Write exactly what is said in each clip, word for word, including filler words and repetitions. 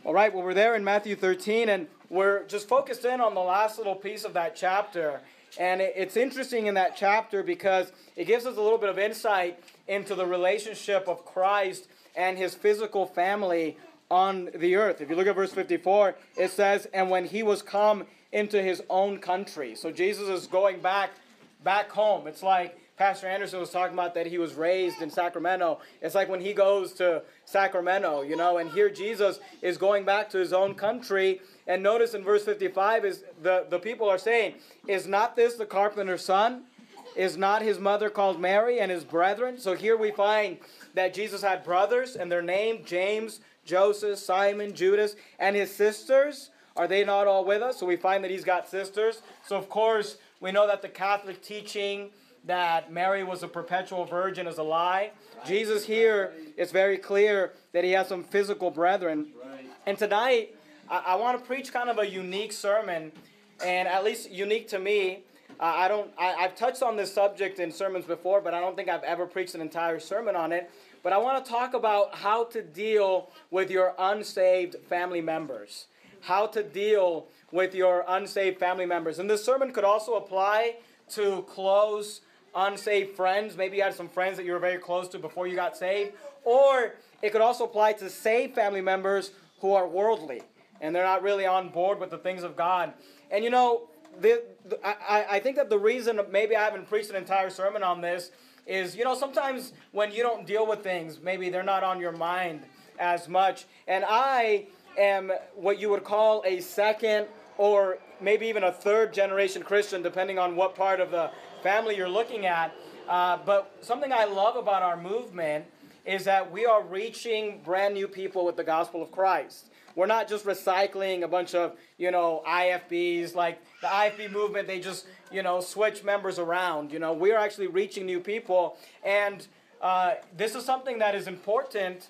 All right, well, we're there in Matthew thirteen, and we're just focused in on the last little piece of that chapter. And it's interesting in that chapter because it gives us a little bit of insight into the relationship of Christ and his physical family on the earth. If you look at verse fifty-four, it says, "And when he was come into his own country." So Jesus is going back, back home. It's like Pastor Anderson was talking about that he was raised in Sacramento. It's like when he goes to Sacramento, you know, and here Jesus is going back to his own country. And notice in verse fifty-five, is the, the people are saying, "Is not this the carpenter's son? Is not his mother called Mary and his brethren?" So here we find that Jesus had brothers, and they're named James, Joseph, Simon, Judas, and his sisters. Are they not all with us? So we find that he's got sisters. So of course, we know that the Catholic teaching that Mary was a perpetual virgin is a lie. Right. Jesus here, it's very clear that he has some physical brethren. Right. And tonight, I, I want to preach kind of a unique sermon, and at least unique to me. Uh, I don't. I, I've touched on this subject in sermons before, but I don't think I've ever preached an entire sermon on it. But I want to talk about how to deal with your unsaved family members. How to deal with your unsaved family members. And this sermon could also apply to close unsaved friends. Maybe you had some friends that you were very close to before you got saved. Or it could also apply to saved family members who are worldly and they're not really on board with the things of God. And you know, the, the, I, I think that the reason maybe I haven't preached an entire sermon on this is, you know, sometimes when you don't deal with things, maybe they're not on your mind as much. And I am what you would call a second or maybe even a third generation Christian, depending on what part of the family you're looking at. Uh, but something I love about our movement is that we are reaching brand new people with the gospel of Christ. We're not just recycling a bunch of, you know, I F Bs. Like the I F B movement, they just, you know, switch members around. You know, we are actually reaching new people. And uh, this is something that is important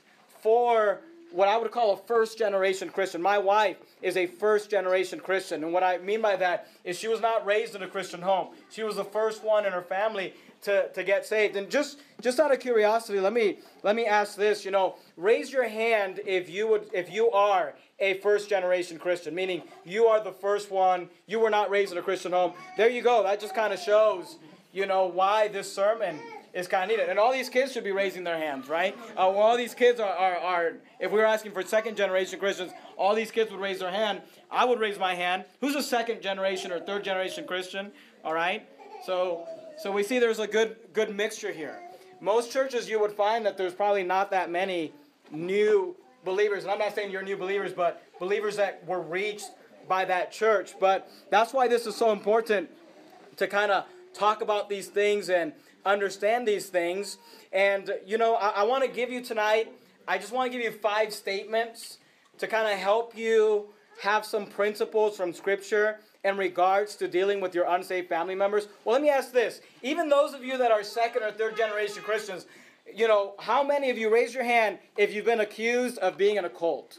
for what I would call a first-generation Christian. My wife is a first-generation Christian. And what I mean by that is she was not raised in a Christian home. She was the first one in her family to, to get saved. And just, just out of curiosity, let me let me ask this. You know, raise your hand if you would if you are a first-generation Christian, meaning you are the first one. You were not raised in a Christian home. There you go. That just kind of shows, you know, why this sermon is kind of needed. And all these kids should be raising their hands, right? Uh, well, all these kids are, are, are, if we were asking for second generation Christians, all these kids would raise their hand. I would raise my hand. Who's a second generation or third generation Christian? All right? So so we see there's a good good mixture here. Most churches you would find that there's probably not that many new believers. And I'm not saying you're new believers, but believers that were reached by that church. But that's why this is so important to kind of talk about these things and understand these things. And, you know, I, I want to give you tonight, I just want to give you five statements to kind of help you have some principles from Scripture in regards to dealing with your unsaved family members. Well, let me ask this. Even those of you that are second or third generation Christians, you know, how many of you, raise your hand if you've been accused of being in a cult?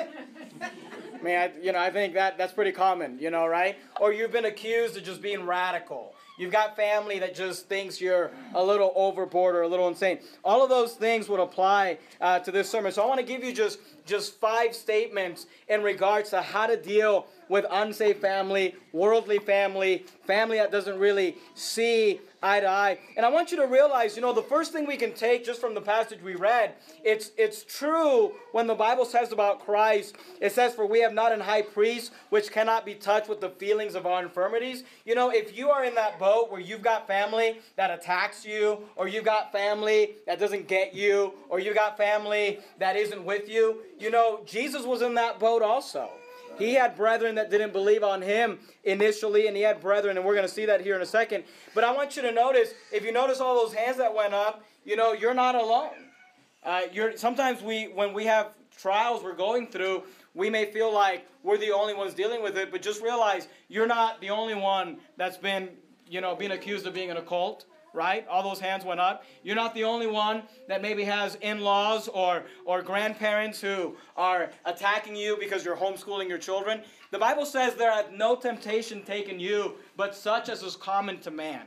I mean, I, you know, I think that that's pretty common, you know, right? Or you've been accused of just being radical. You've got family that just thinks you're a little overboard or a little insane. All of those things would apply uh, to this sermon. So I want to give you just, just five statements in regards to how to deal with unsaved family, worldly family, family that doesn't really see eye to eye. And I want you to realize, you know, the first thing we can take just from the passage we read, it's it's true when the Bible says about Christ, it says, "For we have not an high priest which cannot be touched with the feelings of our infirmities." You know, if you are in that boat where you've got family that attacks you, or you've got family that doesn't get you, or you've got family that isn't with you, you know, Jesus was in that boat also. He had brethren that didn't believe on him initially, and he had brethren, and we're going to see that here in a second. But I want you to notice, if you notice all those hands that went up, you know, you're not alone. Uh, you're, sometimes we, when we have trials we're going through, we may feel like we're the only ones dealing with it, but just realize you're not the only one that's been, you know, being accused of being in a cult. Right? All those hands went up. You're not the only one that maybe has in-laws or, or grandparents who are attacking you because you're homeschooling your children. The Bible says there hath no temptation taken you, but such as is common to man.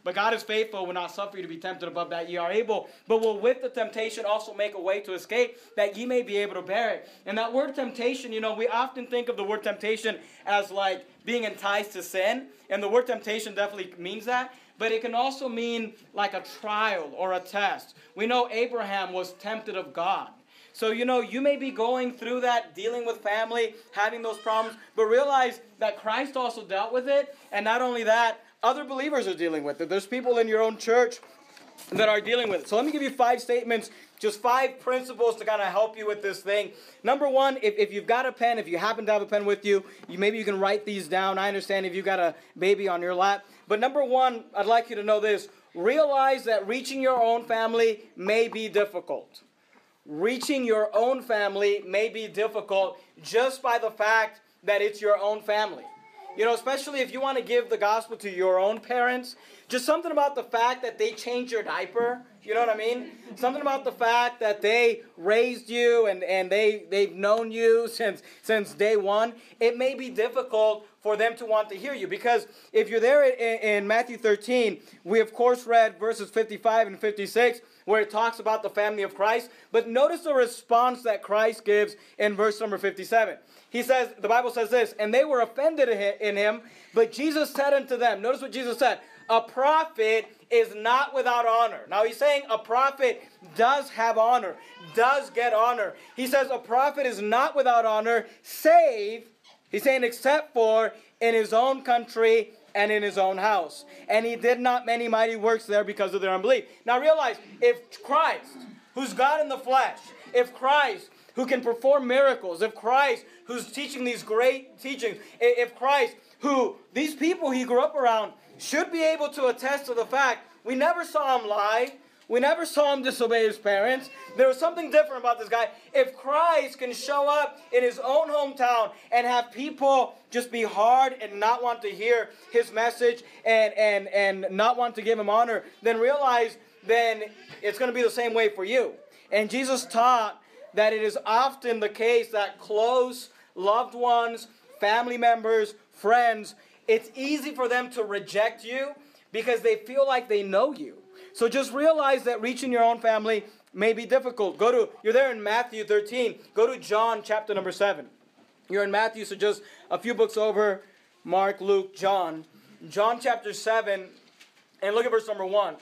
but God is faithful, will not suffer you to be tempted above that ye are able, but will with the temptation also make a way to escape, that ye may be able to bear it. And that word temptation, you know, we often think of the word temptation as like being enticed to sin, and the word temptation definitely means that, but it can also mean like a trial or a test. We know Abraham was tempted of God. So, you know, you may be going through that, dealing with family, having those problems, but realize that Christ also dealt with it. And not only that, other believers are dealing with it. There's people in your own church that are dealing with it. So let me give you five statements, just five principles to kind of help you with this thing. Number one, if, if you've got a pen, if you happen to have a pen with you, you maybe you can write these down. I understand if you've got a baby on your lap. But number one, I'd like you to know this. Realize that reaching your own family may be difficult. Reaching your own family may be difficult just by the fact that it's your own family. You know, especially if you want to give the gospel to your own parents, just something about the fact that they changed your diaper, you know what I mean? Something about the fact that they raised you and, and they, they've known you since, since day one. It may be difficult for them to want to hear you. Because if you're there in, in Matthew thirteen, we of course read verses fifty-five and fifty-six, where it talks about the family of Christ. But notice the response that Christ gives in verse number fifty-seven. He says, the Bible says this, and they were offended in him, but Jesus said unto them, notice what Jesus said, a prophet is not without honor. Now he's saying a prophet does have honor, does get honor. He says a prophet is not without honor, save, he's saying except for in his own country and in his own house. And he did not many mighty works there because of their unbelief. Now realize, if Christ, who's God in the flesh, if Christ, who can perform miracles, if Christ, who's teaching these great teachings, if Christ, who these people he grew up around, should be able to attest to the fact, we never saw him lie, we never saw him disobey his parents. There was something different about this guy. If Christ can show up in his own hometown and have people just be hard and not want to hear his message and, and, and not want to give him honor, then realize then it's going to be the same way for you. And Jesus taught that it is often the case that close loved ones, family members, friends, it's easy for them to reject you because they feel like they know you. So just realize that reaching your own family may be difficult. Go to, you're there in Matthew thirteen. Go to John chapter number seven. You're in Matthew, so just a few books over, Mark, Luke, John. John chapter seven, and look at verse number one.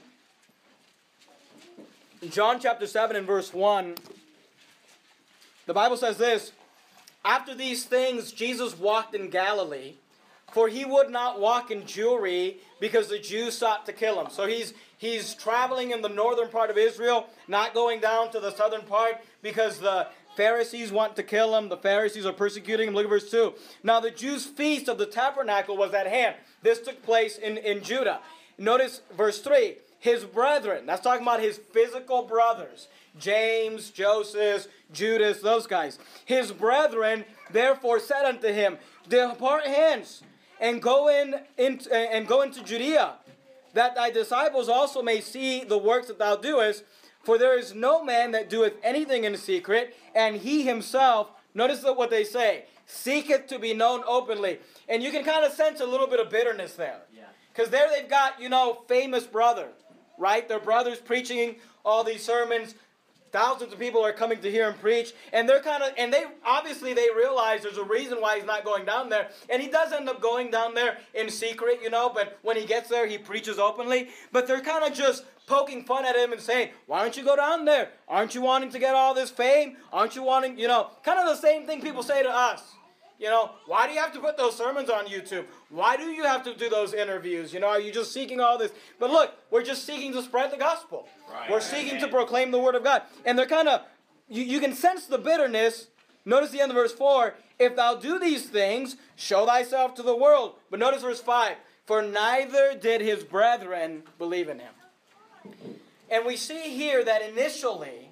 John chapter seven and verse one. The Bible says this, after these things Jesus walked in Galilee, for he would not walk in Jewry because the Jews sought to kill him. So he's he's traveling in the northern part of Israel, not going down to the southern part because the Pharisees want to kill him. The Pharisees are persecuting him. Look at verse two. Now the Jews' feast of the tabernacle was at hand. This took place in, in Judah. Notice verse three. His brethren, that's talking about his physical brothers, James, Joseph, Judas, those guys. His brethren therefore said unto him, depart hence, and go in, in and go into Judea, that thy disciples also may see the works that thou doest. For there is no man that doeth anything in secret, and he himself, notice what they say, seeketh to be known openly. And you can kind of sense a little bit of bitterness there. Because there they've got, you know, famous brother, right? Their brother's preaching all these sermons. Thousands of people are coming to hear him preach, and they're kind of, and they obviously they realize there's a reason why he's not going down there, and he does end up going down there in secret, you know. But when he gets there, he preaches openly. But they're kind of just poking fun at him and saying, "Why don't you go down there? Aren't you wanting to get all this fame? Aren't you wanting, you know?" Kind of the same thing people say to us. You know, why do you have to put those sermons on YouTube? Why do you have to do those interviews? You know, are you just seeking all this? But look, we're just seeking to spread the gospel. Right. We're seeking to proclaim the word of God. And they're kind of, you, you can sense the bitterness. Notice the end of verse four. If thou do these things, show thyself to the world. But notice verse five. For neither did his brethren believe in him. And we see here that initially,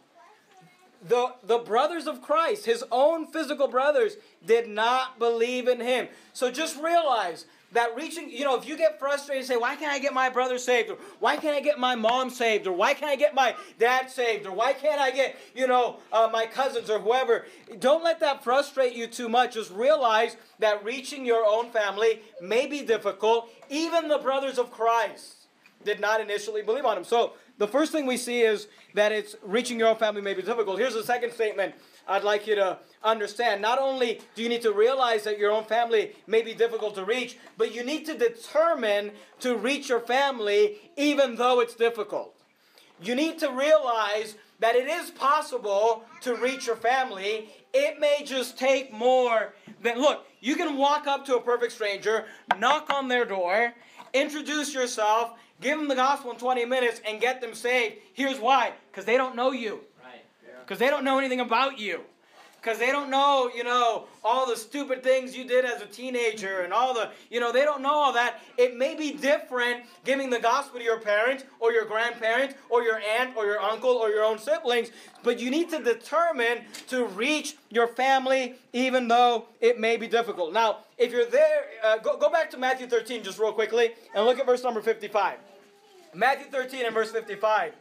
The, the brothers of Christ, his own physical brothers, did not believe in him. So just realize that reaching, you know, if you get frustrated and say, why can't I get my brother saved? Or why can't I get my mom saved? Or why can't I get my dad saved? Or why can't I get, you know, uh, my cousins or whoever? Don't let that frustrate you too much. Just realize that reaching your own family may be difficult. Even the brothers of Christ, did not initially believe on him. So the first thing we see is that it's reaching your own family may be difficult. Here's the second statement I'd like you to understand. Not only do you need to realize that your own family may be difficult to reach, but you need to determine to reach your family even though it's difficult. You need to realize that it is possible to reach your family. It may just take more than, look, you can walk up to a perfect stranger, knock on their door, introduce yourself, give them the gospel in twenty minutes, and get them saved. Here's why. Because they don't know you. Because they don't know anything about you. Because they don't know, you know, all the stupid things you did as a teenager and all the, you know, they don't know all that. It may be different giving the gospel to your parents or your grandparents or your aunt or your uncle or your own siblings, but you need to determine to reach your family even though it may be difficult. Now, if you're there, uh, go, go back to Matthew thirteen just real quickly and look at verse number fifty-five. Matthew thirteen and verse fifty-five.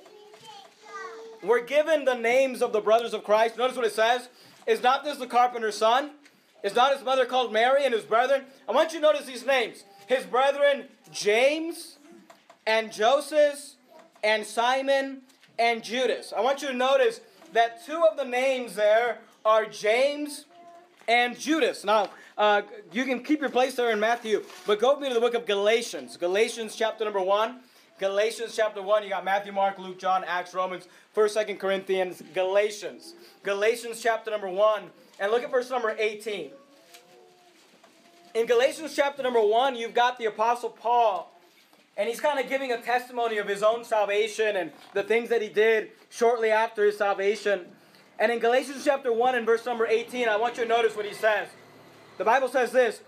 We're given the names of the brothers of Christ. Notice what it says. Is not this the carpenter's son? Is not his mother called Mary and his brethren? I want you to notice these names. His brethren, James and Joseph and Simon and Judas. I want you to notice that two of the names there are James and Judas. Now, uh, you can keep your place there in Matthew, but go with me to the book of Galatians. Galatians chapter number one. Galatians chapter one, you got Matthew, Mark, Luke, John, Acts, Romans, first, second Corinthians, Galatians. Galatians chapter number one, and look at verse number eighteen. In Galatians chapter number one, you've got the Apostle Paul, and he's kind of giving a testimony of his own salvation and the things that he did shortly after his salvation. And in Galatians chapter one and verse number eighteen, I want you to notice what he says. The Bible says this,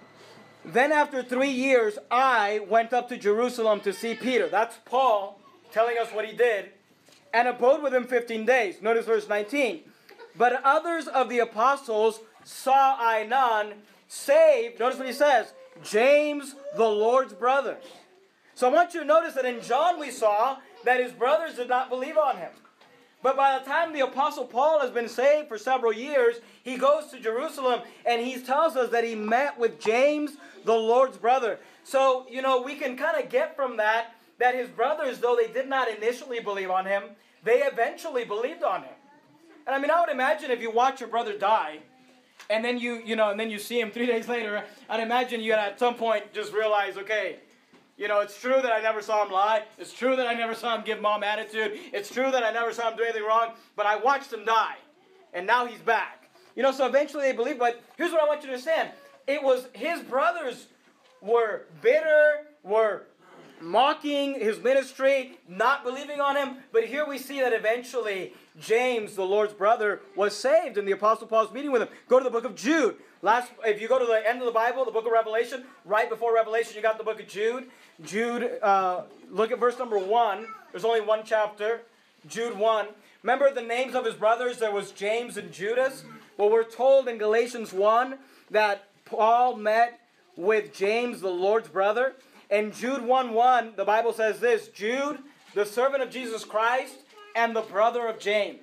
"Then after three years, I went up to Jerusalem to see Peter." That's Paul telling us what he did. "And abode with him fifteen days. Notice verse nineteen. "But others of the apostles saw I none, save," notice what he says, "James, the Lord's brother." So I want you to notice that in John we saw that his brothers did not believe on him. But by the time the Apostle Paul has been saved for several years, he goes to Jerusalem and he tells us that he met with James, the Lord's brother. So, you know, we can kind of get from that, that his brothers, though they did not initially believe on him, they eventually believed on him. And I mean, I would imagine if you watch your brother die, and then you, you know, and then you see him three days later, I'd imagine you at some point just realize, okay, you know, it's true that I never saw him lie. It's true that I never saw him give mom attitude. It's true that I never saw him do anything wrong, but I watched him die, and now he's back. You know, so eventually they believe, but here's what I want you to understand. It was his brothers were bitter, were mocking his ministry, not believing on him, but here we see that eventually James, the Lord's brother, was saved, and the Apostle Paul's meeting with him. Go to the book of Jude. Last, if you go to the end of the Bible, the book of Revelation, right before Revelation, you got the book of Jude. Jude, uh, look at verse number one. There's only one chapter. Jude one. Remember the names of his brothers? There was James and Judas. Well, we're told in Galatians one that Paul met with James, the Lord's brother. In Jude one one, the Bible says this, "Jude, the servant of Jesus Christ, and the brother of James."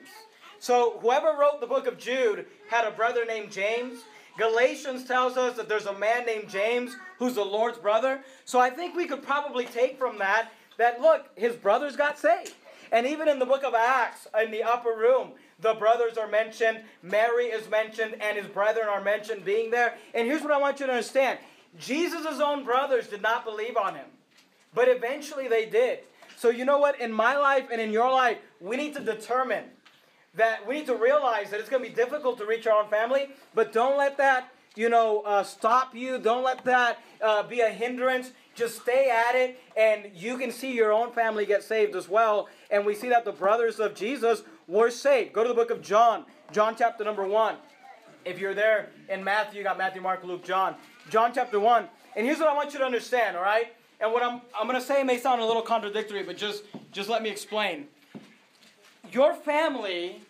So whoever wrote the book of Jude had a brother named James. Galatians tells us that there's a man named James who's the Lord's brother. So I think we could probably take from that, that look, his brothers got saved. And even in the book of Acts, in the upper room, the brothers are mentioned, Mary is mentioned, and his brethren are mentioned being there. And here's what I want you to understand. Jesus' own brothers did not believe on him, but eventually they did. So you know what? In my life and in your life, we need to determine that we need to realize that it's going to be difficult to reach our own family, but don't let that, you know, uh, stop you. Don't let that uh, be a hindrance. Just stay at it, and you can see your own family get saved as well. And we see that the brothers of Jesus were saved. Go to the book of John, John chapter number one. If you're there in Matthew, you got Matthew, Mark, Luke, John. John chapter one. And here's what I want you to understand, all right? And what I'm, I'm going to say may sound a little contradictory, but just, just let me explain. Your family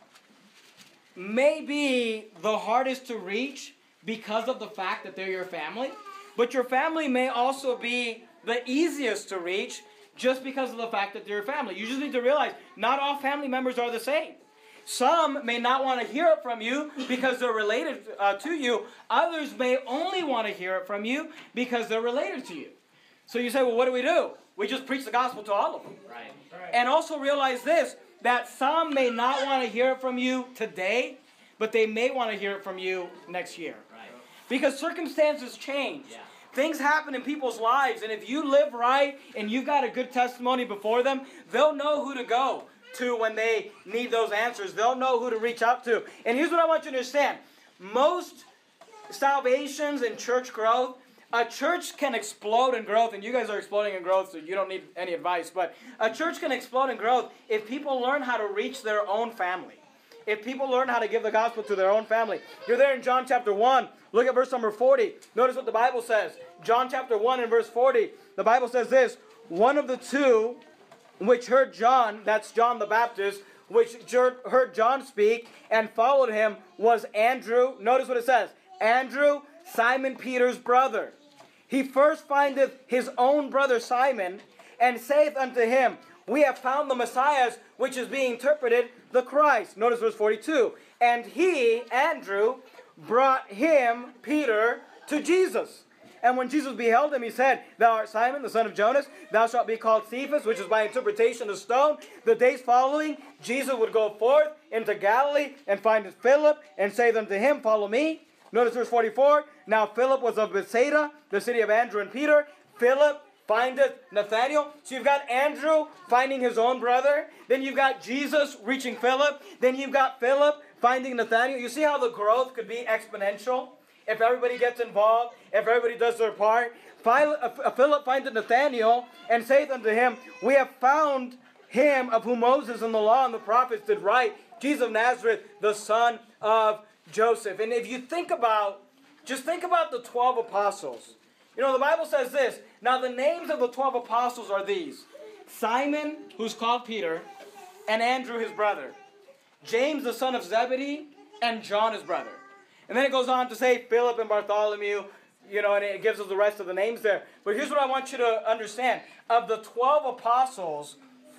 may be the hardest to reach because of the fact that they're your family, but your family may also be the easiest to reach just because of the fact that they're your family. You just need to realize not all family members are the same. Some may not want to hear it from you because they're related uh, to you. Others may only want to hear it from you because they're related to you. So you say, well, what do we do? we just preach the gospel to all of them. Right. Right. And also realize this, that some may not want to hear it from you today, but they may want to hear it from you next year. Right. Because circumstances change. Yeah. Things happen in people's lives, and if you live right and you've got a good testimony before them, they'll know who to go to when they need those answers. They'll know who to reach out to. And here's what I want you to understand. Most salvations and church growth, a church can explode in growth, and you guys are exploding in growth, so you don't need any advice, but a church can explode in growth if people learn how to reach their own family. If people learn how to give the gospel to their own family. You're there in John chapter one. Look at verse number forty. Notice what the Bible says. John chapter one and verse forty. The Bible says this. One of the two which heard John, that's John the Baptist, which heard John speak and followed him was Andrew. Notice what it says. Andrew, Simon Peter's brother. He first findeth his own brother Simon and saith unto him, we have found the Messiah, which is being interpreted, the Christ. Notice verse forty-two. And he, Andrew, brought him, Peter, to Jesus. And when Jesus beheld him, he said, thou art Simon, the son of Jonas. Thou shalt be called Cephas, which is by interpretation a stone. The days following, Jesus would go forth into Galilee and find Philip and say unto him, follow me. Notice verse forty-four. Now Philip was of Bethsaida, the city of Andrew and Peter. Philip findeth Nathanael. So you've got Andrew finding his own brother. Then you've got Jesus reaching Philip. Then you've got Philip finding Nathanael. You see how the growth could be exponential if everybody gets involved, if everybody does their part. Philip findeth Nathanael and saith unto him, we have found him of whom Moses and the law and the prophets did write, Jesus of Nazareth, the son of Joseph. And if you think about, just think about the twelve apostles. You know, the Bible says this. Now, the names of the twelve apostles are these. Simon, who's called Peter, and Andrew, his brother. James, the son of Zebedee, and John, his brother. And then it goes on to say Philip and Bartholomew, you know, and it gives us the rest of the names there. But here's what I want you to understand. Of the twelve apostles,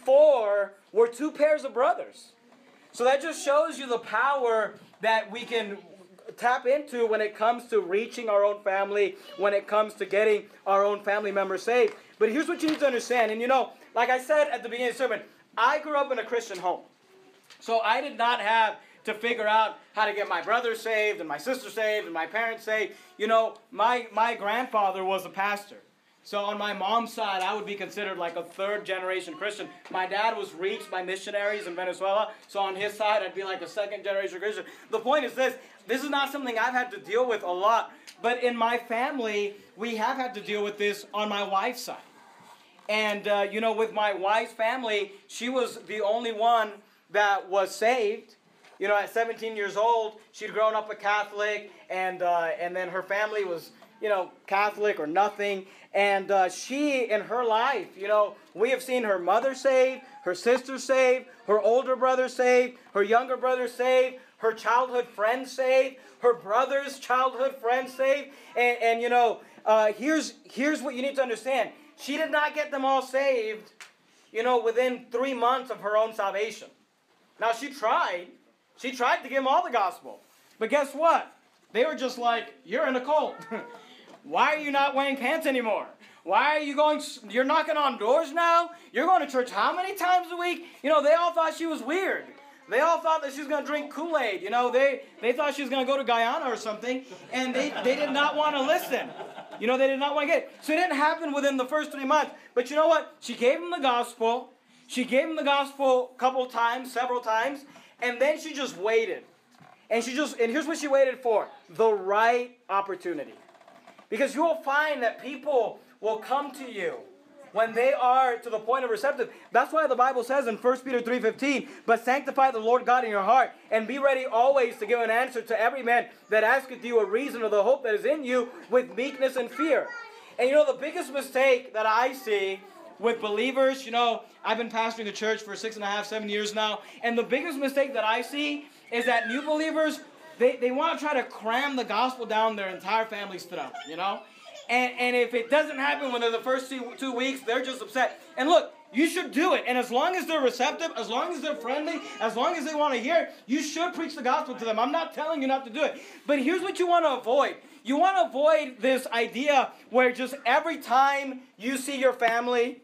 four were two pairs of brothers. So that just shows you the power that we can tap into when it comes to reaching our own family, when it comes to getting our own family members saved. But here's what you need to understand. And you know, like I said at the beginning of the sermon, I grew up in a Christian home. So I did not have to figure out how to get my brother saved and my sister saved and my parents saved. You know, my, my grandfather was a pastor. So on my mom's side, I would be considered like a third generation Christian. My dad was reached by missionaries in Venezuela. So on his side, I'd be like a second generation Christian. The point is this. This is not something I've had to deal with a lot. But in my family, we have had to deal with this on my wife's side. And, uh, you know, with my wife's family, she was the only one that was saved. You know, at seventeen years old, she'd grown up a Catholic. And, uh, and then her family was, you know, Catholic or nothing. And uh, she, in her life, you know, we have seen her mother saved, her sister saved, her older brother saved, her younger brother saved, her childhood friends saved, her brother's childhood friends saved. And, and you know, uh, here's, here's what you need to understand. She did not get them all saved, you know, within three months of her own salvation. Now, she tried. She tried to give them all the gospel. But guess what? They were just like, you're in a cult. Why are you not wearing pants anymore? Why are you going, you're knocking on doors now? You're going to church how many times a week? You know, they all thought she was weird. They all thought that she was going to drink Kool-Aid. You know, they, they thought she was going to go to Guyana or something. And they, they did not want to listen. You know, they did not want to get it. So it didn't happen within the first three months. But you know what? She gave them the gospel. She gave them the gospel a couple times, several times. And then she just waited. And she just, and here's what she waited for. The right opportunity. Because you will find that people will come to you when they are to the point of receptive. That's why the Bible says in First Peter three fifteen, but sanctify the Lord God in your heart, and be ready always to give an answer to every man that asketh you a reason of the hope that is in you with meekness and fear. And you know, the biggest mistake that I see with believers, you know, I've been pastoring a church for six and a half, seven years now, and the biggest mistake that I see is that new believers, They, they want to try to cram the gospel down their entire family's throat, you know? And, and if it doesn't happen within the first two, two weeks, they're just upset. And look, you should do it. And as long as they're receptive, as long as they're friendly, as long as they want to hear it, you should preach the gospel to them. I'm not telling you not to do it. But here's what you want to avoid. You want to avoid this idea where just every time you see your family,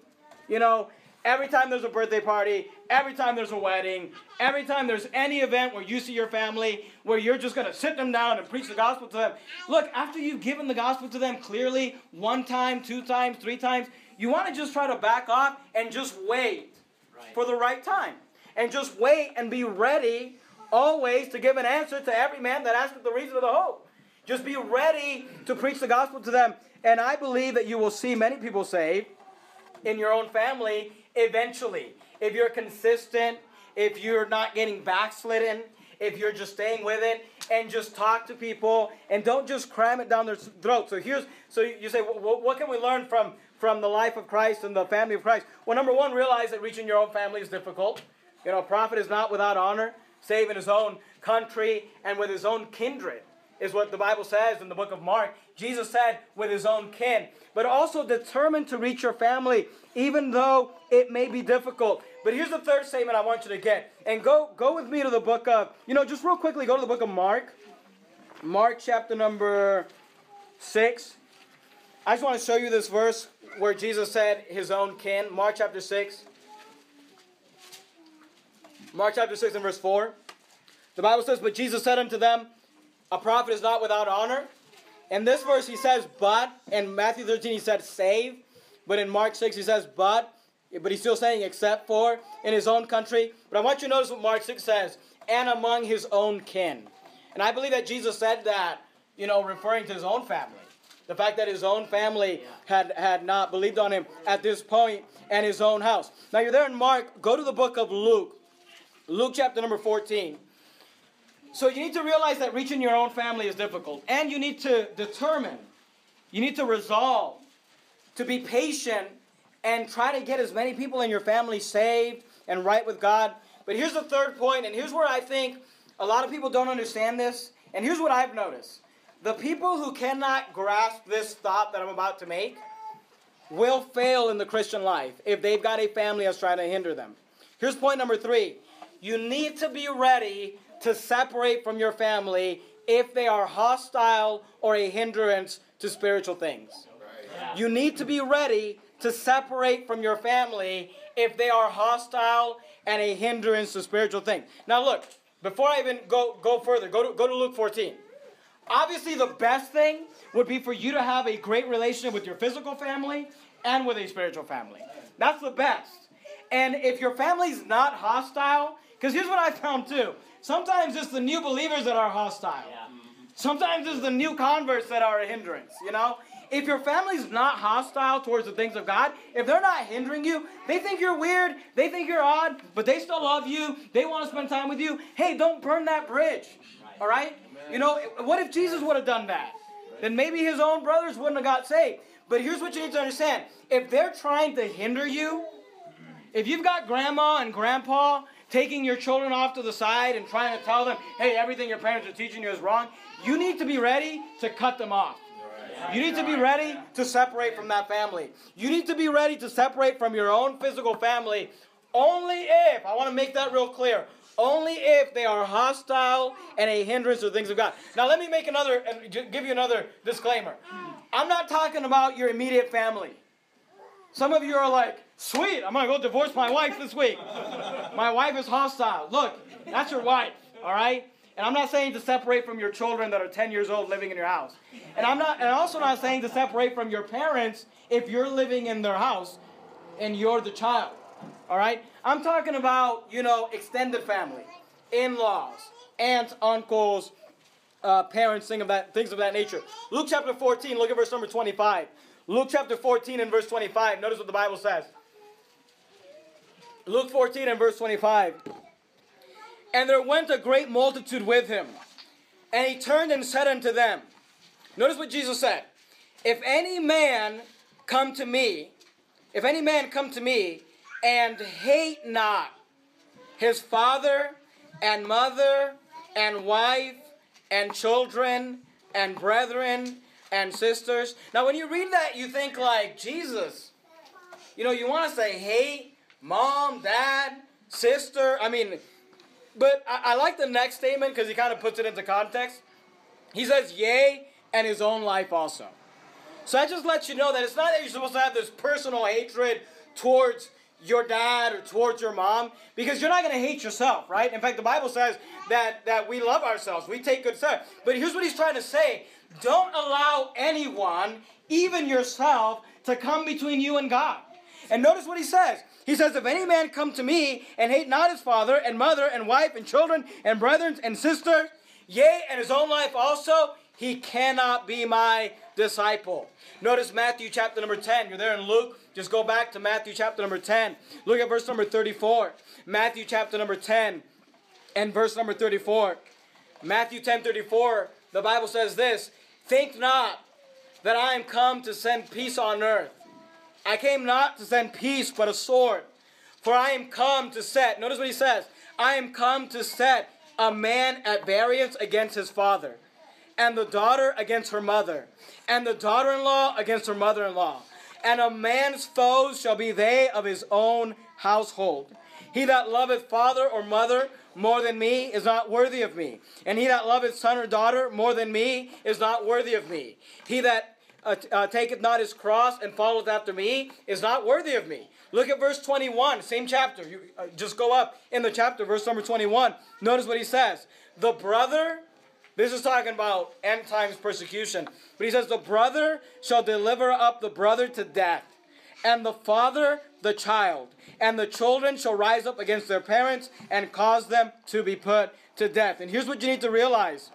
You know, every time there's a birthday party, every time there's a wedding, every time there's any event where you see your family, where you're just going to sit them down and preach the gospel to them. Look, after you've given the gospel to them clearly, one time, two times, three times, you want to just try to back off and just wait right. for the right time. And just wait and be ready always to give an answer to every man that asketh the reason of the hope. Just be ready to preach the gospel to them. And I believe that you will see many people saved in your own family eventually. If you're consistent, if you're not getting backslidden, if you're just staying with it, and just talk to people, and don't just cram it down their throat. So here's, so you say, well, what can we learn from, from the life of Christ and the family of Christ? Well, number one, realize that reaching your own family is difficult. You know, a prophet is not without honor, save in his own country and with his own kindred, is what the Bible says in the book of Mark. Jesus said, with his own kin. But also determined to reach your family, even though it may be difficult. But here's the third statement I want you to get. And go, go with me to the book of, you know, just real quickly, go to the book of Mark. Mark chapter number six. I just want to show you this verse where Jesus said his own kin. Mark chapter six. Mark chapter six and verse four. The Bible says, but Jesus said unto them, a prophet is not without honor. In this verse he says, but. In Matthew thirteen he said, save. But in Mark six he says, but. But he's still saying, except for, in his own country. But I want you to notice what Mark six says, and among his own kin. And I believe that Jesus said that, you know, referring to his own family. The fact that his own family had, had not believed on him at this point, and his own house. Now you're there in Mark, go to the book of Luke. Luke chapter number fourteen. So you need to realize that reaching your own family is difficult. And you need to determine, you need to resolve to be patient and try to get as many people in your family saved and right with God. But here's the third point, and here's where I think a lot of people don't understand this. And here's what I've noticed. The people who cannot grasp this thought that I'm about to make will fail in the Christian life if they've got a family that's trying to hinder them. Here's point number three. You need to be ready to separate from your family if they are hostile or a hindrance to spiritual things. Right. You need to be ready to separate from your family if they are hostile and a hindrance to spiritual things. Now look, before I even go, go further, go to, go to Luke fourteen. Obviously the best thing would be for you to have a great relationship with your physical family and with a spiritual family. That's the best. And if your family's not hostile, because here's what I found too. Sometimes it's the new believers that are hostile. Yeah. Sometimes it's the new converts that are a hindrance, you know. If your family's not hostile towards the things of God, if they're not hindering you, they think you're weird, they think you're odd, but they still love you, they want to spend time with you, hey, don't burn that bridge, right. All right? Amen. You know, what if Jesus would have done that? Right. Then maybe his own brothers wouldn't have got saved. But here's what you need to understand. If they're trying to hinder you, if you've got grandma and grandpa taking your children off to the side and trying to tell them, hey, everything your parents are teaching you is wrong, you need to be ready to cut them off. You need to be ready to separate from that family. You need to be ready to separate from your own physical family only if, I want to make that real clear, only if they are hostile and a hindrance to things of God. Now let me make another, and give you another disclaimer. I'm not talking about your immediate family. Some of you are like, sweet, I'm going to go divorce my wife this week. My wife is hostile. Look, that's your wife, all right? And I'm not saying to separate from your children that are ten years old living in your house. And I'm not, and I'm also not saying to separate from your parents if you're living in their house and you're the child. All right? I'm talking about, you know, extended family, in-laws, aunts, uncles, uh, parents, things of that, things of that nature. Luke chapter fourteen, look at verse number twenty-five. Luke chapter fourteen and verse twenty-five. Notice what the Bible says. Luke fourteen and verse twenty-five. And there went a great multitude with him. And he turned and said unto them, notice what Jesus said. If any man come to me, if any man come to me and hate not his father and mother and wife and children and brethren and sisters. Now when you read that, you think like, Jesus, you know, you want to say hate mom, dad, sister. I mean, but I, I like the next statement because he kind of puts it into context. He says, yea, and his own life also. So I just let you know that it's not that you're supposed to have this personal hatred towards your dad or towards your mom, because you're not going to hate yourself, right? In fact, the Bible says that, that we love ourselves. We take good care. But here's what he's trying to say. Don't allow anyone, even yourself, to come between you and God. And notice what he says. He says, if any man come to me and hate not his father and mother and wife and children and brethren and sisters, yea, and his own life also, he cannot be my disciple. Notice Matthew chapter number ten. You're there in Luke. Just go back to Matthew chapter number ten. Look at verse number thirty-four. Matthew chapter number ten and verse number thirty-four. Matthew ten thirty-four, the Bible says this, think not that I am come to send peace on earth. I came not to send peace, but a sword. For I am come to set, notice what he says, I am come to set a man at variance against his father, and the daughter against her mother, and the daughter-in-law against her mother-in-law. And a man's foes shall be they of his own household. He that loveth father or mother more than me is not worthy of me. And he that loveth son or daughter more than me is not worthy of me. He that uh, uh, taketh not his cross and followeth after me is not worthy of me. Look at verse twenty-one, same chapter. You, uh, just go up in the chapter, verse number twenty-one. Notice what he says. The brother, this is talking about end times persecution. But he says, the brother shall deliver up the brother to death, and the father the child. And the children shall rise up against their parents and cause them to be put to death. And here's what you need to realize,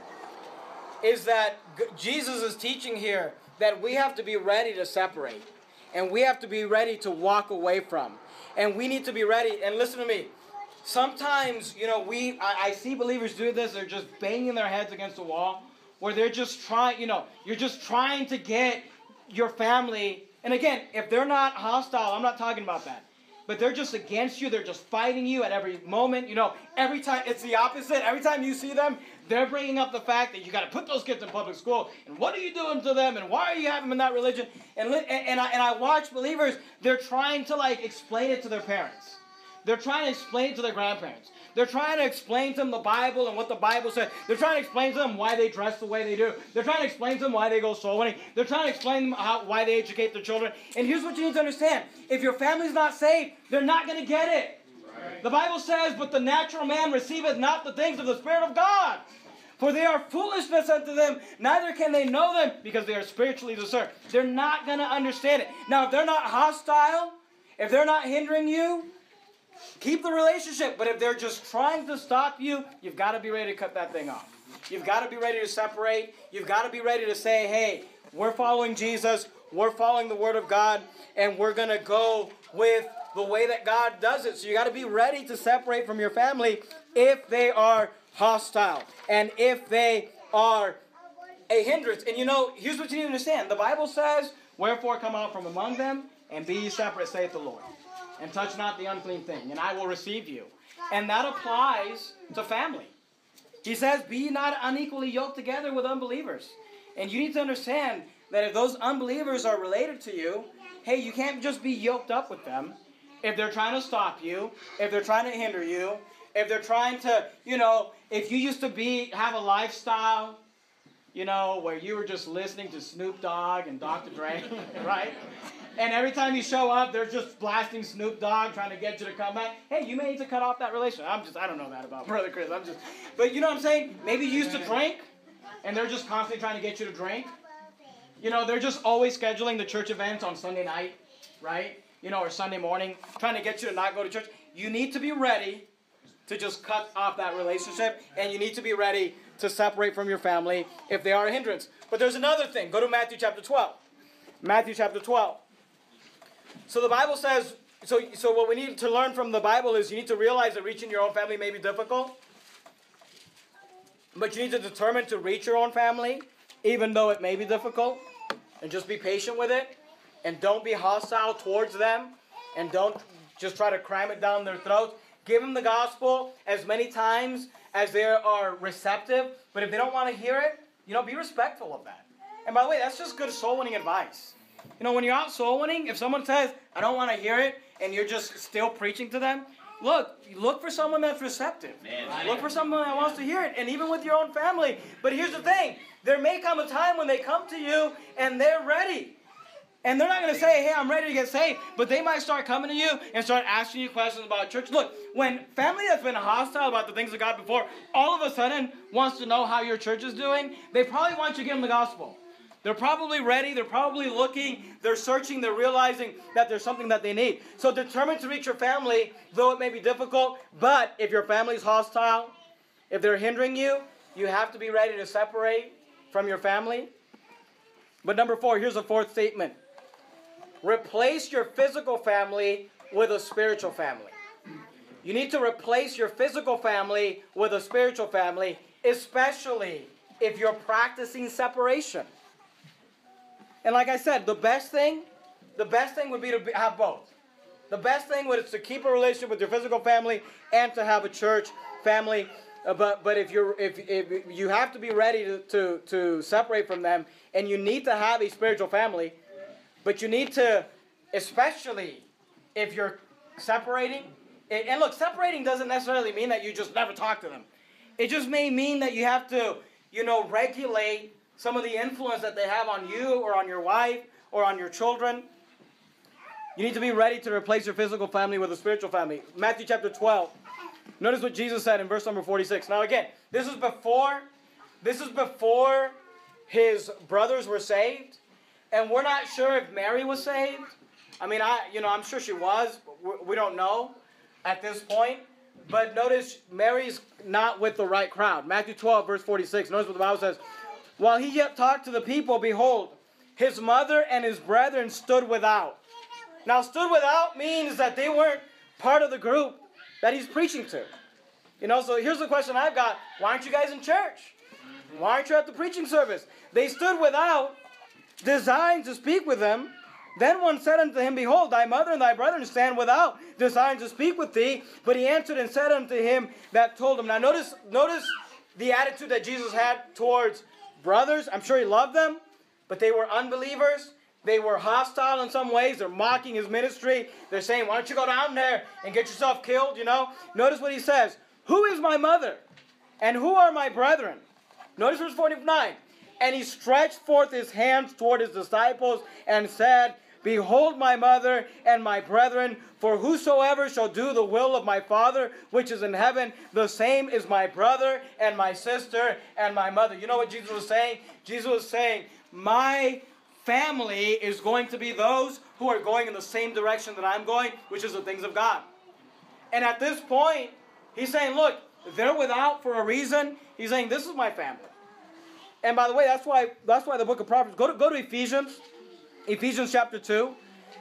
is that Jesus is teaching here that we have to be ready to separate. And we have to be ready to walk away from. And we need to be ready. And listen to me. Sometimes, you know, we I, I see believers do this. They're just banging their heads against the wall, where they're just trying, you know, you're just trying to get your family. And again, if they're not hostile, I'm not talking about that. But they're just against you. They're just fighting you at every moment. You know, every time, it's the opposite. Every time you see them, they're bringing up the fact that you got to put those kids in public school. And what are you doing to them? And why are you having them in that religion? And, and, and, I, and I watch believers, they're trying to like explain it to their parents. They're trying to explain it to their grandparents. They're trying to explain to them the Bible and what the Bible says. They're trying to explain to them why they dress the way they do. They're trying to explain to them why they go soul winning. They're trying to explain to them how, why they educate their children. And here's what you need to understand. If your family's not saved, they're not going to get it. Right. The Bible says, but the natural man receiveth not the things of the Spirit of God. For they are foolishness unto them, neither can they know them, because they are spiritually discerned. They're not going to understand it. Now, if they're not hostile, if they're not hindering you, keep the relationship. But if they're just trying to stop you, you've got to be ready to cut that thing off. You've got to be ready to separate. You've got to be ready to say, hey, we're following Jesus. We're following the Word of God. And we're going to go with the way that God does it. So you got to be ready to separate from your family if they are hostile and if they are a hindrance. And you know, here's what you need to understand. The Bible says, wherefore come out from among them and be ye separate, saith the Lord. And touch not the unclean thing, and I will receive you. And that applies to family. He says, be not unequally yoked together with unbelievers. And you need to understand that if those unbelievers are related to you, hey, you can't just be yoked up with them. If they're trying to stop you, if they're trying to hinder you, if they're trying to, you know, if you used to be, have a lifestyle, you know, where you were just listening to Snoop Dogg and Doctor Dre, right? And every time you show up, they're just blasting Snoop Dogg, trying to get you to come back. Hey, you may need to cut off that relationship. I'm just, I don't know that about Brother Chris. I'm just, but you know what I'm saying? Maybe you used to drink, and they're just constantly trying to get you to drink. You know, they're just always scheduling the church events on Sunday night, right? You know, or Sunday morning, trying to get you to not go to church. You need to be ready to just cut off that relationship, and you need to be ready to separate from your family if they are a hindrance. But there's another thing. Go to Matthew chapter twelve. Matthew chapter twelve. So the Bible says, so, so what we need to learn from the Bible is you need to realize that reaching your own family may be difficult. But you need to determine to reach your own family, even though it may be difficult. And just be patient with it. And don't be hostile towards them. And don't just try to cram it down their throats. Give them the gospel as many times as they are receptive. But if they don't want to hear it, you know, be respectful of that. And by the way, that's just good soul winning advice. You know, when you're out soul winning, if someone says, I don't want to hear it, and you're just still preaching to them, look, look for someone that's receptive. Man. Look for someone that wants to hear it, and even with your own family. But here's the thing. There may come a time when they come to you, and they're ready. And they're not going to say, hey, I'm ready to get saved. But they might start coming to you and start asking you questions about church. Look, when family that's been hostile about the things of God before, all of a sudden wants to know how your church is doing, they probably want you to give them the gospel. They're probably ready. They're probably looking. They're searching. They're realizing that there's something that they need. So determined to reach your family, though it may be difficult. But if your family's hostile, if they're hindering you, you have to be ready to separate from your family. But number four, here's a fourth statement. Replace your physical family with a spiritual family. You need to replace your physical family with a spiritual family, especially if you're practicing separation. And like I said, the best thing, the best thing would be to be, have both. The best thing would is to keep a relationship with your physical family and to have a church family. Uh, but but if you're if if you have to be ready to, to to separate from them, and you need to have a spiritual family. But you need to, especially if you're separating, and look, separating doesn't necessarily mean that you just never talk to them. It just may mean that you have to, you know, regulate some of the influence that they have on you or on your wife or on your children. You need to be ready to replace your physical family with a spiritual family. Matthew chapter twelve. Notice what Jesus said in verse number forty-six. Now again, this is before, this is before his brothers were saved. And we're not sure if Mary was saved. I mean, I, you know, I'm sure she was, but we don't know at this point. But notice Mary's not with the right crowd. Matthew twelve, verse forty-six. Notice what the Bible says. While he yet talked to the people, behold, his mother and his brethren stood without. Now, stood without means that they weren't part of the group that he's preaching to. You know, so here's the question I've got. Why aren't you guys in church? Why aren't you at the preaching service? They stood without, designed to speak with them. Then one said unto him, Behold, thy mother and thy brethren stand without, designed to speak with thee. But he answered and said unto him that told him. Now notice, notice the attitude that Jesus had towards brothers. I'm sure he loved them, but they were unbelievers. They were hostile in some ways. They're mocking his ministry. They're saying, why don't you go down there and get yourself killed, you know? Notice what he says. Who is my mother? And who are my brethren? Notice verse forty-nine. And he stretched forth his hands toward his disciples and said, Behold my mother and my brethren, for whosoever shall do the will of my Father which is in heaven, the same is my brother and my sister and my mother. You know what Jesus was saying? Jesus was saying, my family is going to be those who are going in the same direction that I'm going, which is the things of God. And at this point, he's saying, look, they're without for a reason. He's saying, this is my family. And by the way, that's why that's why the book of Proverbs, go to, go to Ephesians, Ephesians chapter two.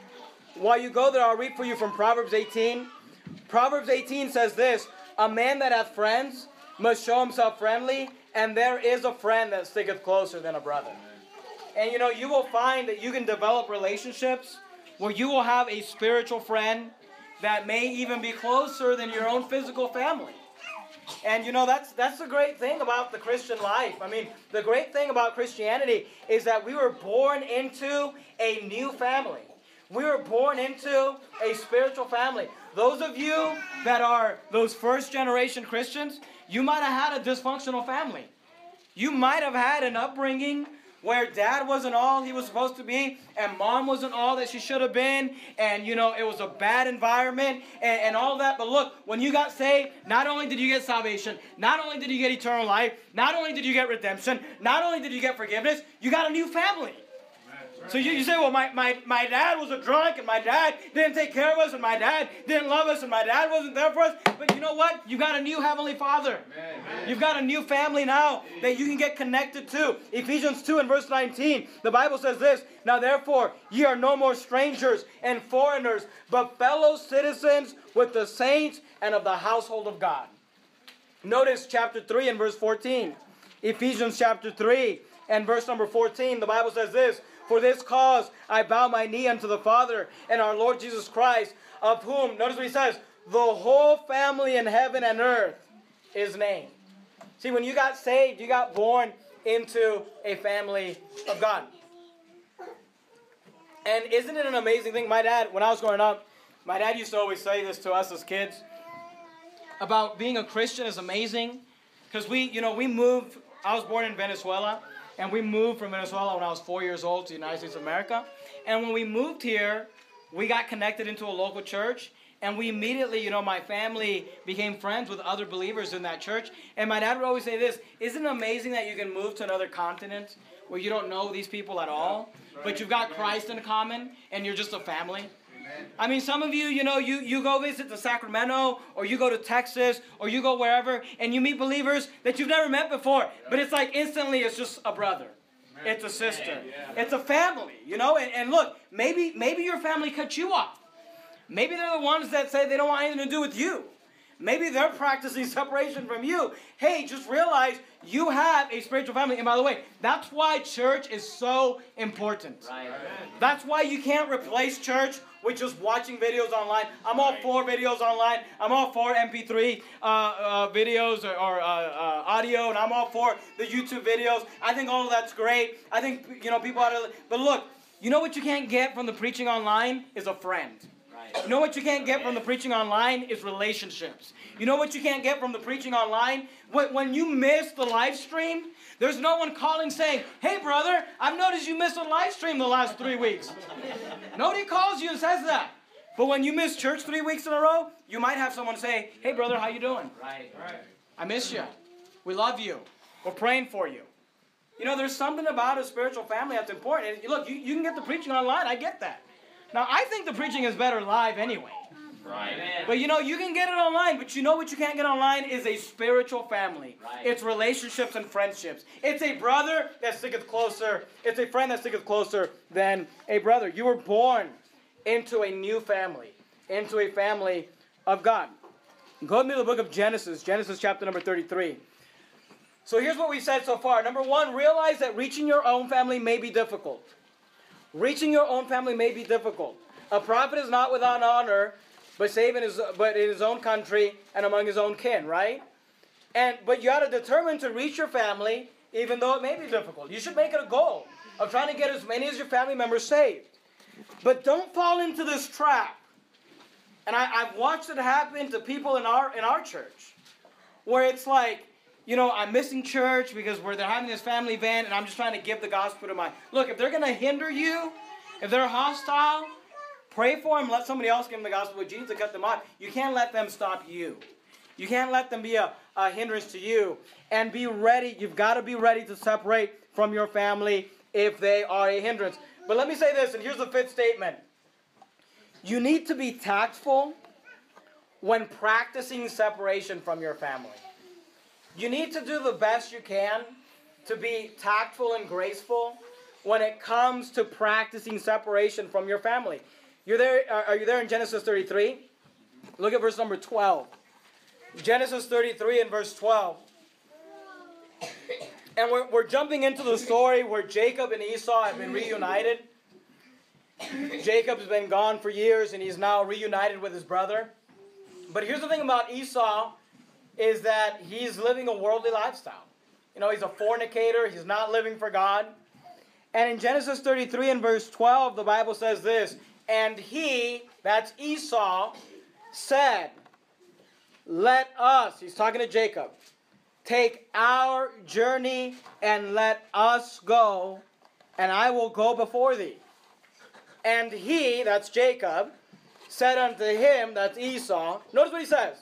While you go there, I'll read for you from Proverbs eighteen. Proverbs eighteen says this, a man that hath friends must show himself friendly, and there is a friend that sticketh closer than a brother. And you know, you will find that you can develop relationships where you will have a spiritual friend that may even be closer than your own physical family. And you know, that's that's the great thing about the Christian life. I mean, the great thing about Christianity is that we were born into a new family. We were born into a spiritual family. Those of you that are those first generation Christians, you might have had a dysfunctional family. You might have had an upbringing where dad wasn't all he was supposed to be, and mom wasn't all that she should have been, and you know, it was a bad environment, and, and all that. But look, when you got saved, not only did you get salvation, not only did you get eternal life, not only did you get redemption, not only did you get forgiveness, you got a new family. So you, you say, well, my, my, my dad was a drunk, and my dad didn't take care of us, and my dad didn't love us, and my dad wasn't there for us. But you know what? You got a new Heavenly Father. Amen. You've got a new family now that you can get connected to. Ephesians two and verse nineteen, the Bible says this, Now therefore, ye are no more strangers and foreigners, but fellow citizens with the saints and of the household of God. Notice chapter three and verse fourteen. Ephesians chapter three and verse number fourteen, the Bible says this, For this cause I bow my knee unto the Father and our Lord Jesus Christ, of whom, notice what he says, the whole family in heaven and earth is named. See, when you got saved, you got born into a family of God. And isn't it an amazing thing? My dad, when I was growing up, my dad used to always say this to us as kids, about being a Christian is amazing. Because we, you know, we moved, I was born in Venezuela, And we moved from Venezuela when I was four years old to the United States of America. And when we moved here, we got connected into a local church. And we immediately, you know, my family became friends with other believers in that church. And my dad would always say this, isn't it amazing that you can move to another continent where you don't know these people at all, but you've got Christ in common and you're just a family? I mean, some of you, you know, you, you go visit to Sacramento, or you go to Texas, or you go wherever, and you meet believers that you've never met before. But it's like instantly it's just a brother. It's a sister. It's a family, you know. And, and look, maybe maybe your family cut you off. Maybe they're the ones that say they don't want anything to do with you. Maybe they're practicing separation from you. Hey, just realize you have a spiritual family. And by the way, that's why church is so important. Right. That's why you can't replace church with just watching videos online. I'm all for videos online. I'm all for M P three uh, uh, videos or, or uh, uh, audio, and I'm all for the YouTube videos. I think all of that's great. I think, you know, people ought to... But look, you know what you can't get from the preaching online is a friend. You know what you can't get from the preaching online is relationships. You know what you can't get from the preaching online? When you miss the live stream, there's no one calling saying, hey brother, I've noticed you missed a live stream the last three weeks. Nobody calls you and says that. But when you miss church three weeks in a row, you might have someone say, hey brother, how you doing? Right. I miss you. We love you. We're praying for you. You know, there's something about a spiritual family that's important. And look, you, you can get the preaching online. I get that. Now, I think the preaching is better live anyway. Right. But you know, you can get it online, but you know what you can't get online is a spiritual family. Right. It's relationships and friendships. It's a brother that sticketh closer. It's a friend that sticketh closer than a brother. You were born into a new family, into a family of God. Go with me to the book of Genesis, Genesis chapter number thirty-three. So here's what we said so far. Number one, realize that reaching your own family may be difficult. Reaching your own family may be difficult. A prophet is not without honor, but save in his, but in his own country and among his own kin, right? And but you got to determine to reach your family, even though it may be difficult. You should make it a goal of trying to get as many as your family members saved. But don't fall into this trap. And I, I've watched it happen to people in our in our church, where it's like, you know, I'm missing church because we're they're having this family event, and I'm just trying to give the gospel to my... Look, if they're going to hinder you, if they're hostile, pray for them. Let somebody else give them the gospel of Jesus to cut them off. You can't let them stop you. You can't let them be a, a hindrance to you. And be ready. You've got to be ready to separate from your family if they are a hindrance. But let me say this, and here's the fifth statement. You need to be tactful when practicing separation from your family. You need to do the best you can to be tactful and graceful when it comes to practicing separation from your family. You're there, are you there in Genesis thirty-three? Look at verse number twelve. Genesis thirty-three and verse twelve. And we're, we're jumping into the story where Jacob and Esau have been reunited. Jacob's been gone for years and he's now reunited with his brother. But here's the thing about Esau, is that he's living a worldly lifestyle. You know, he's a fornicator. He's not living for God. And in Genesis thirty-three and verse twelve, the Bible says this, and he, that's Esau, said, let us, he's talking to Jacob, take our journey and let us go, and I will go before thee. And he, that's Jacob, said unto him, that's Esau, notice what he says,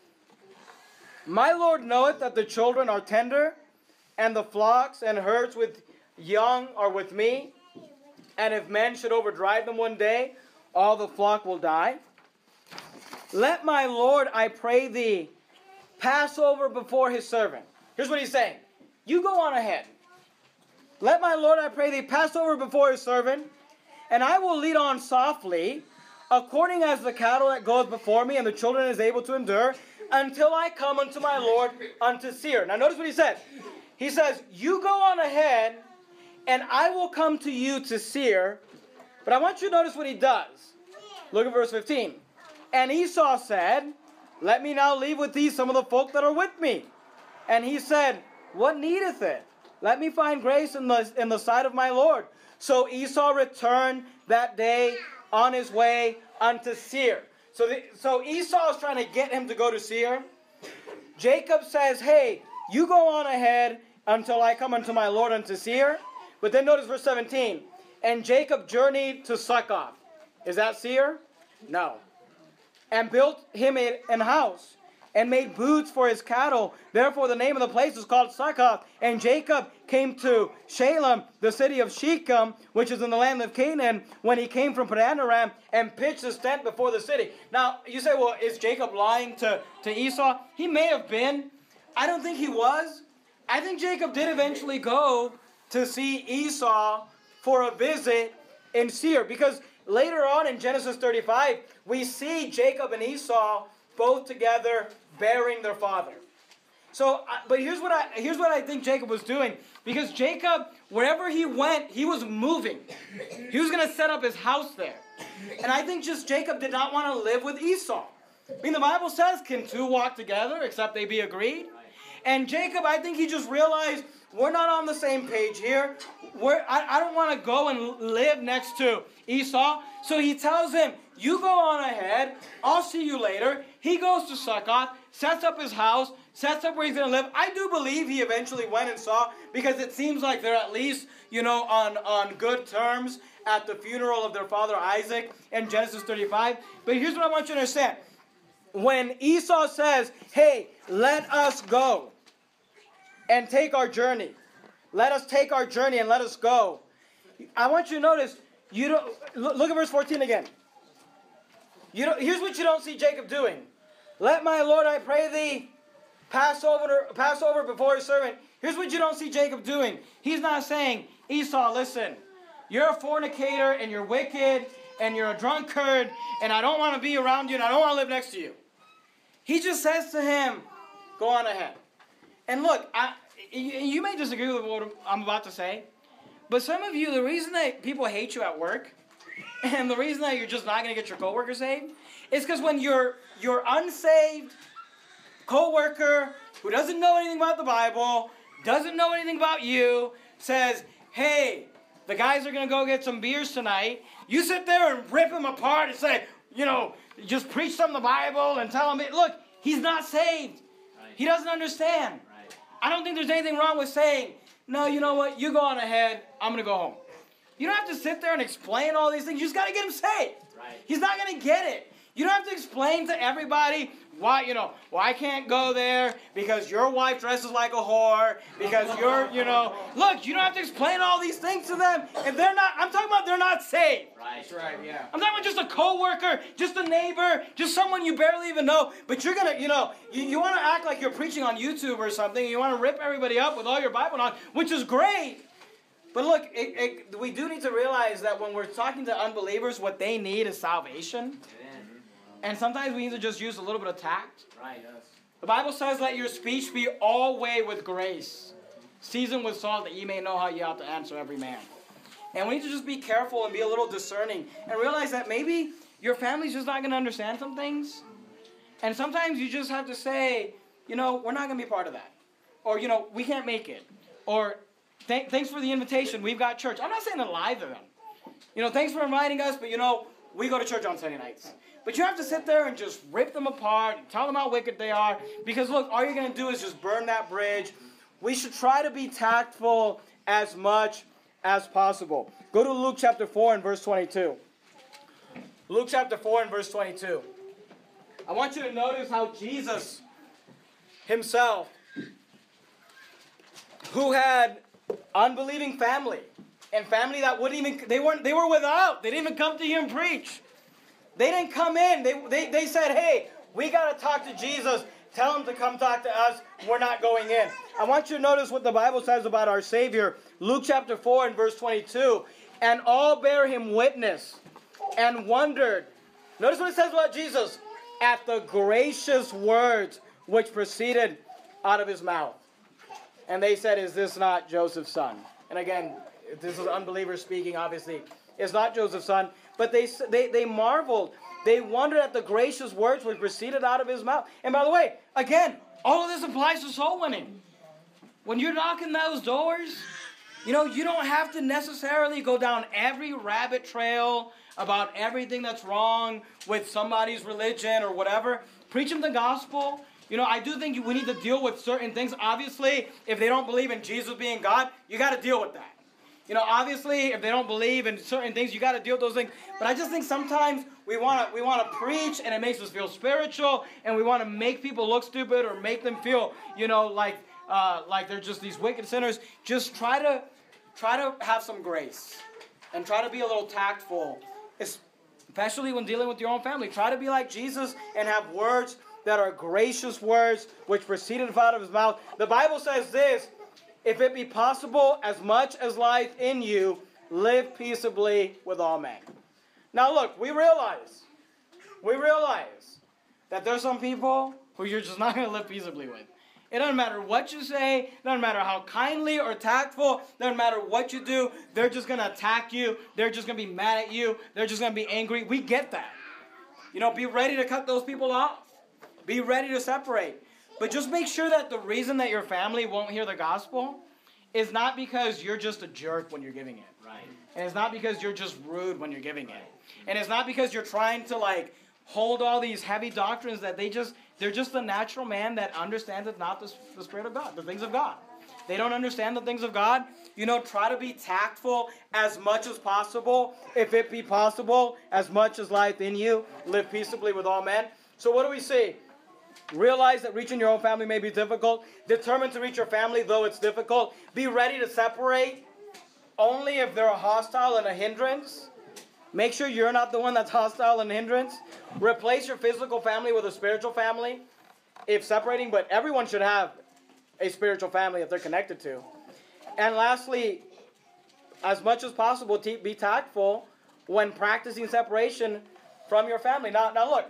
my Lord knoweth that the children are tender, and the flocks and herds with young are with me. And if men should overdrive them one day, all the flock will die. Let my Lord, I pray thee, pass over before his servant. Here's what he's saying. You go on ahead. Let my Lord, I pray thee, pass over before his servant, and I will lead on softly, according as the cattle that goeth before me, and the children is able to endure, until I come unto my Lord unto Seir. Now notice what he says. He says, you go on ahead, and I will come to you to Seir. But I want you to notice what he does. Look at verse fifteen. And Esau said, let me now leave with thee some of the folk that are with me. And he said, what needeth it? Let me find grace in the, in the sight of my Lord. So Esau returned that day on his way unto Seir. So, the, so Esau is trying to get him to go to Seir. Jacob says, hey, you go on ahead until I come unto my Lord unto Seir. But then notice verse seventeen. And Jacob journeyed to Succoth. Is that Seir? No. And built him a, an house, and made booths for his cattle. Therefore the name of the place is called Succoth. And Jacob came to Shalem, the city of Shechem, which is in the land of Canaan, when he came from Padanaram, and pitched his tent before the city. Now, you say, well, is Jacob lying to, to Esau? He may have been. I don't think he was. I think Jacob did eventually go to see Esau for a visit in Seir, because later on in Genesis thirty-five, we see Jacob and Esau both together bearing their father. So, but here's what I here's what I think Jacob was doing, because Jacob, wherever he went, he was moving. He was going to set up his house there, and I think just Jacob did not want to live with Esau. I mean, the Bible says, "Can two walk together except they be agreed?" And Jacob, I think he just realized, we're not on the same page here. We're, I, I don't want to go and live next to Esau. So he tells him, you go on ahead. I'll see you later. He goes to Succoth, sets up his house, sets up where he's going to live. I do believe he eventually went and saw, because it seems like they're at least, you know, on, on good terms at the funeral of their father Isaac in Genesis thirty-five. But here's what I want you to understand. When Esau says, hey, let us go and take our journey. Let us take our journey and let us go. I want you to notice, you don't look, look at verse fourteen again. You don't, here's what you don't see Jacob doing. Let my Lord, I pray thee, pass over, pass over before his servant. Here's what you don't see Jacob doing. He's not saying, Esau, listen, you're a fornicator and you're wicked and you're a drunkard and I don't want to be around you and I don't want to live next to you. He just says to him, go on ahead. And look, I, you may disagree with what I'm about to say, but some of you, the reason that people hate you at work, and the reason that you're just not going to get your coworker saved, is because when your your unsaved coworker who doesn't know anything about the Bible, doesn't know anything about you, says, hey, the guys are going to go get some beers tonight, you sit there and rip him apart and say, you know, just preach some of the Bible and tell him, look, he's not saved. Right. He doesn't understand. Right. I don't think there's anything wrong with saying, no, you know what, you go on ahead, I'm going to go home. You don't have to sit there and explain all these things. You just got to get him saved. Right. He's not going to get it. You don't have to explain to everybody why, you know, well, I can't go there because your wife dresses like a whore, because you're, you know, look, you don't have to explain all these things to them. If they're not, I'm talking about they're not saved. Right. That's right, yeah. I'm talking about just a coworker, just a neighbor, just someone you barely even know, but you're going to, you know, you, you want to act like you're preaching on YouTube or something, and you want to rip everybody up with all your Bible knowledge, which is great. But look, it, it, we do need to realize that when we're talking to unbelievers, what they need is salvation. And sometimes we need to just use a little bit of tact. Right, yes. The Bible says, let your speech be all way with grace, seasoned with salt, that ye may know how ye ought to answer every man. And we need to just be careful and be a little discerning and realize that maybe your family's just not going to understand some things. And sometimes you just have to say, you know, we're not going to be part of that. Or, you know, we can't make it. Or, Th- thanks for the invitation. We've got church. I'm not saying to lie to them. You know, thanks for inviting us, but you know, we go to church on Sunday nights. But you have to sit there and just rip them apart and tell them how wicked they are. Because look, all you're going to do is just burn that bridge. We should try to be tactful as much as possible. Go to Luke chapter four and verse twenty-two. Luke chapter four and verse twenty-two. I want you to notice how Jesus himself, who had unbelieving family, and family that wouldn't even, they weren't, they were without. They didn't even come to hear him preach. They didn't come in. They, they, they said, hey, we got to talk to Jesus. Tell him to come talk to us. We're not going in. I want you to notice what the Bible says about our Savior. Luke chapter four and verse twenty-two. And all bear him witness and wondered. Notice what it says about Jesus. At the gracious words which proceeded out of his mouth. And they said, is this not Joseph's son? And again, this is unbelievers speaking, obviously. It's not Joseph's son. But they, they, they marveled. They wondered at the gracious words which proceeded out of his mouth. And by the way, again, all of this applies to soul winning. When you're knocking those doors, you know, you don't have to necessarily go down every rabbit trail about everything that's wrong with somebody's religion or whatever. Preach them the gospel. You know, I do think we need to deal with certain things. Obviously, if they don't believe in Jesus being God, you got to deal with that. You know, obviously, if they don't believe in certain things, you got to deal with those things. But I just think sometimes we want to we want to preach, and it makes us feel spiritual, and we want to make people look stupid or make them feel, you know, like uh, like they're just these wicked sinners. Just try to try to have some grace, and try to be a little tactful, especially when dealing with your own family. Try to be like Jesus and have words that are gracious words, which proceeded out of his mouth. The Bible says this: if it be possible, as much as lieth in you, live peaceably with all men. Now look, we realize, we realize that there's some people who you're just not going to live peaceably with. It doesn't matter what you say, it doesn't matter how kindly or tactful, it doesn't matter what you do, they're just going to attack you, they're just going to be mad at you, they're just going to be angry. We get that. You know, be ready to cut those people off. Be ready to separate. But just make sure that the reason that your family won't hear the gospel is not because you're just a jerk when you're giving it. Right. And it's not because you're just rude when you're giving it. And it's not because you're trying to like hold all these heavy doctrines that they just, they're just the natural man that understands it's not the, the Spirit of God, the things of God. They don't understand the things of God. You know, try to be tactful as much as possible. If it be possible, as much as lieth in you, live peaceably with all men. So what do we see? Realize that reaching your own family may be difficult. Determined to reach your family, though it's difficult. Be ready to separate only if they're a hostile and a hindrance. Make sure you're not the one that's hostile and hindrance. Replace your physical family with a spiritual family if separating, but everyone should have a spiritual family if they're connected to. And lastly, as much as possible, be tactful when practicing separation from your family. Now, now look.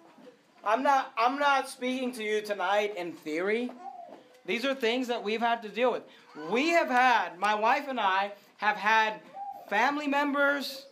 I'm not, I'm not speaking to you tonight in theory. These are things that we've had to deal with. We have had, my wife and I have had family members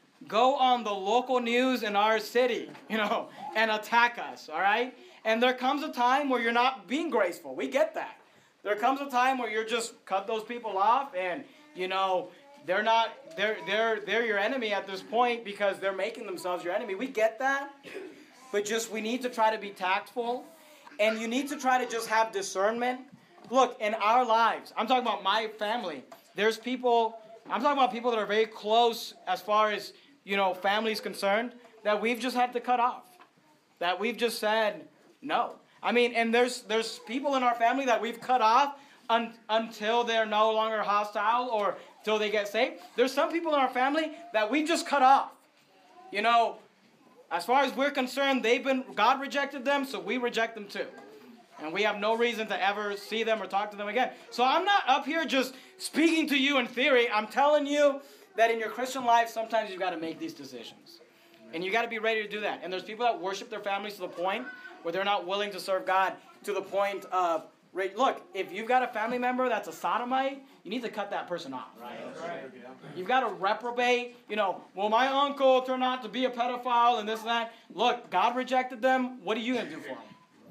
go on the local news in our city, you know, and attack us, all right? And there comes a time where you're not being graceful. We get that. There comes a time where you're just cut those people off and, you know, they're not, they're, they're, they're your enemy at this point because they're making themselves your enemy. We get that. But just we need to try to be tactful. And you need to try to just have discernment. Look, in our lives, I'm talking about my family. There's people, I'm talking about people that are very close as far as, you know, family is concerned, that we've just had to cut off. That we've just said no. I mean, and there's there's people in our family that we've cut off un, until they're no longer hostile or until they get saved. There's some people in our family that we just cut off. You know, as far as we're concerned, they've been, God rejected them, so we reject them too. And we have no reason to ever see them or talk to them again. So I'm not up here just speaking to you in theory. I'm telling you that in your Christian life, sometimes you've got to make these decisions. And you got to be ready to do that. And there's people that worship their families to the point where they're not willing to serve God, to the point of, look, if you've got a family member that's a sodomite, you need to cut that person off. Right. Right. You've got to reprobate, you know, well, my uncle turned out to be a pedophile and this and that. Look, God rejected them. What are you going to do for them?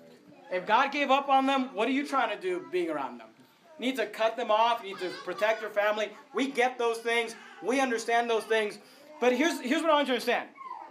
If God gave up on them, what are you trying to do being around them? You need to cut them off. You need to protect your family. We get those things. We understand those things. But here's, here's what I want you to understand.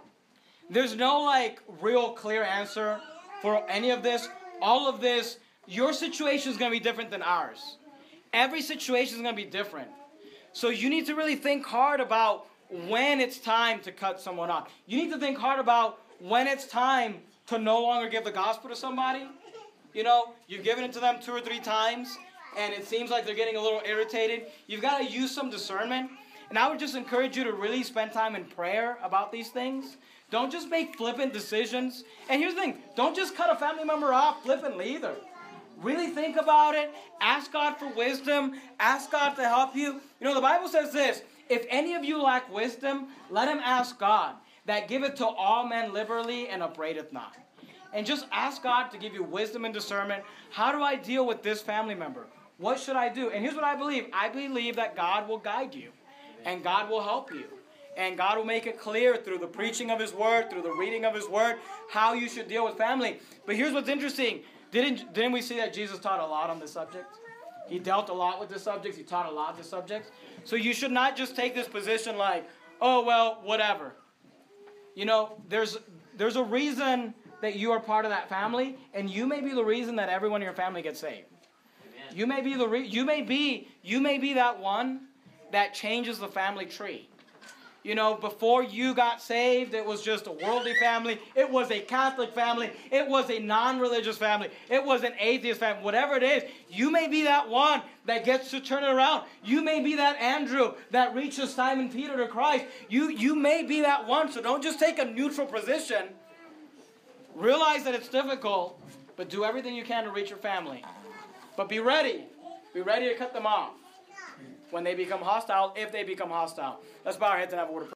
There's no, like, real clear answer for any of this. All of this, your situation is going to be different than ours. Every situation is going to be different. So you need to really think hard about when it's time to cut someone off. You need to think hard about when it's time to no longer give the gospel to somebody. You know, you've given it to them two or three times, and it seems like they're getting a little irritated. You've got to use some discernment. And I would just encourage you to really spend time in prayer about these things. Don't just make flippant decisions. And here's the thing. Don't just cut a family member off flippantly either. Really think about it. Ask God for wisdom. Ask God to help you. You know, the Bible says this. If any of you lack wisdom, let him ask God, that giveth to all men liberally and upbraideth not. And just ask God to give you wisdom and discernment. How do I deal with this family member? What should I do? And here's what I believe. I believe that God will guide you. And God will help you. And God will make it clear through the preaching of his word, through the reading of his word, how you should deal with family. But here's what's interesting. Didn't, didn't we see that Jesus taught a lot on this subject? He dealt a lot with this subject. He taught a lot of this subject. So you should not just take this position like, oh, well, whatever. You know, there's, there's a reason that you are part of that family, and you may be the reason that everyone in your family gets saved. Amen. You may be the re- you may be you may be that one that changes the family tree. You know, before you got saved, it was just a worldly family. It was a Catholic family. It was a non-religious family. It was an atheist family. Whatever it is, you may be that one that gets to turn it around. You may be that Andrew that reaches Simon Peter to Christ. You, you may be that one. So don't just take a neutral position. Realize that it's difficult, but do everything you can to reach your family. But be ready. Be ready to cut them off when they become hostile, if they become hostile. Let's bow our heads and have a word of prayer.